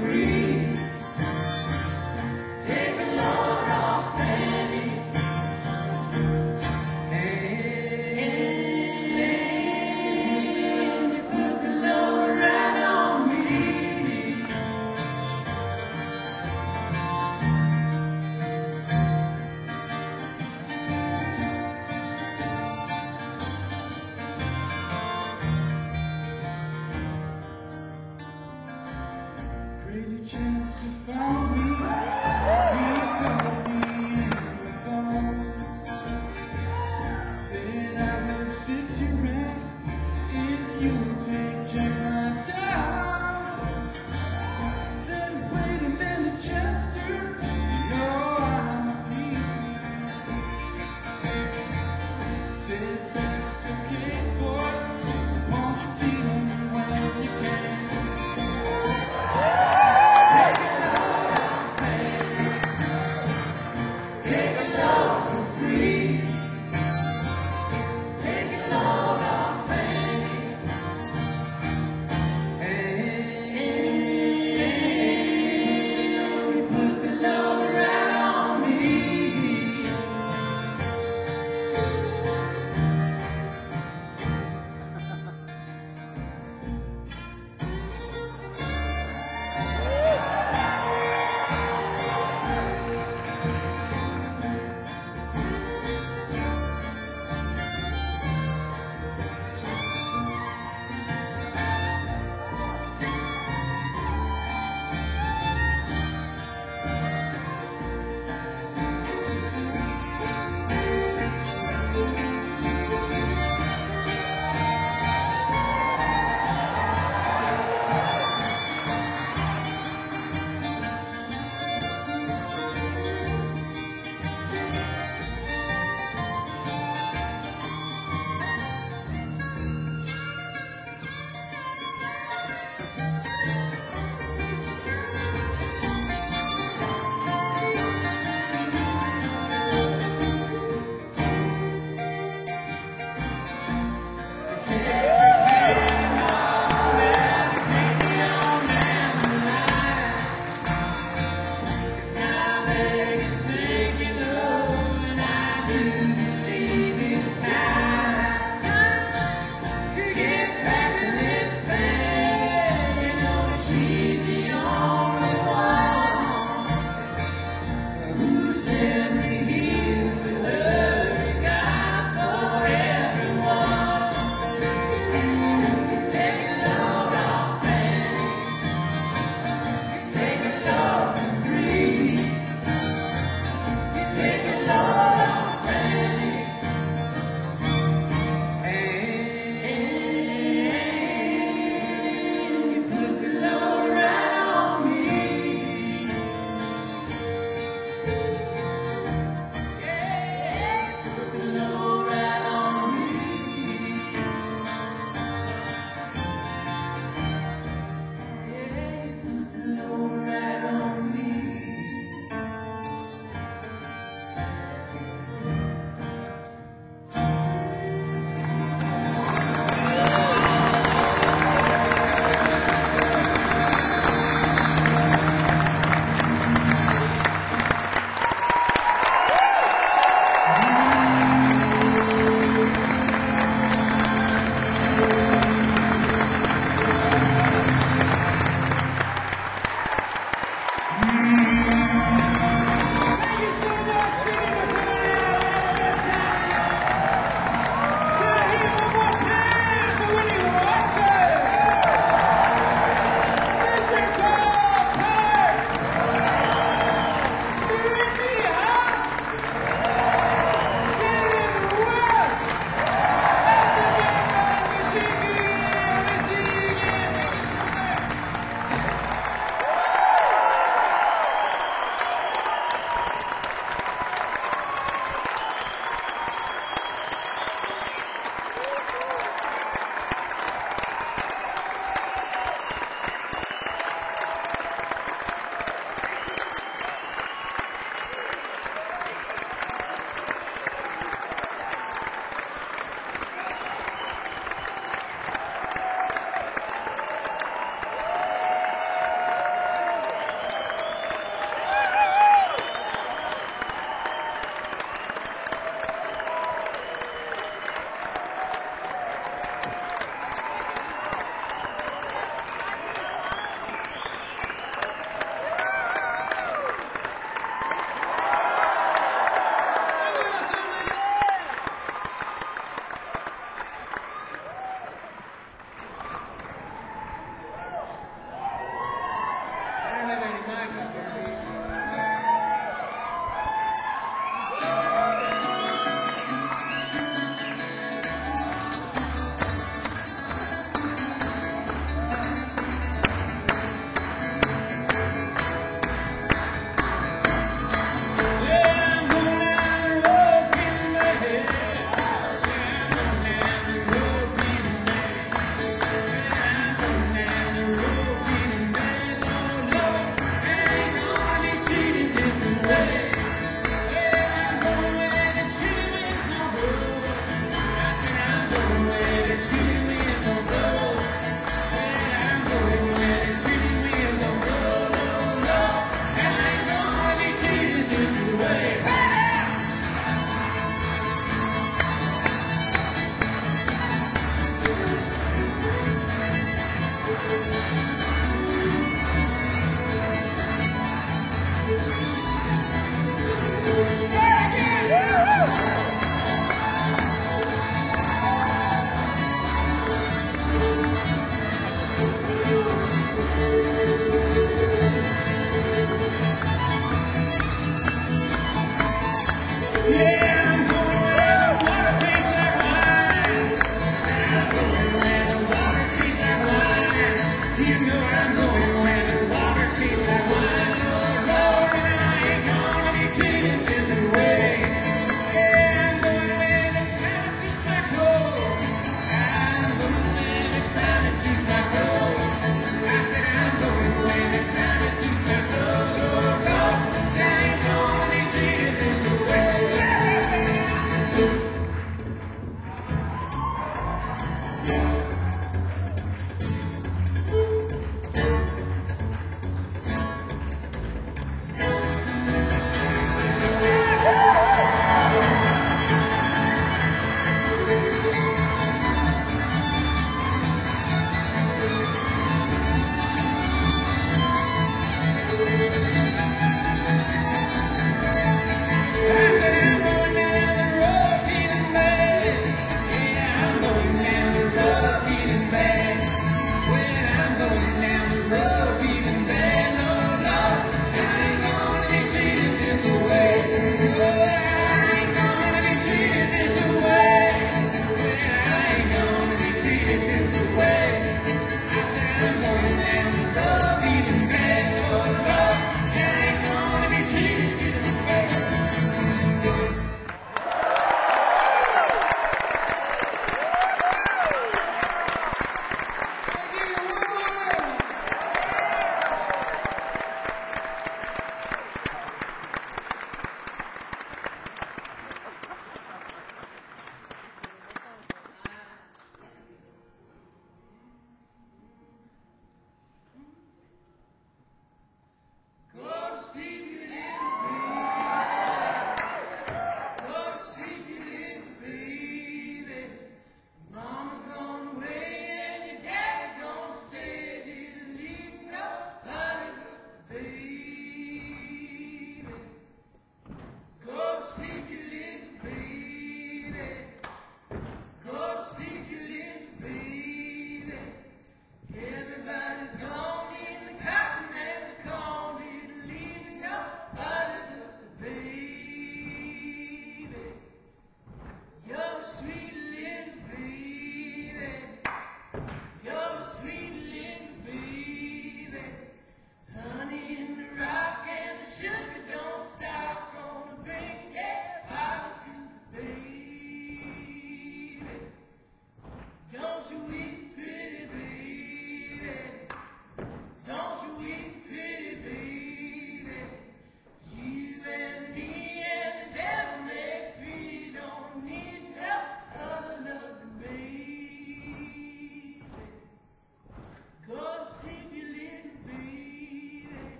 free. Take the load off Annie. And you put the load right on me. Crazy chance.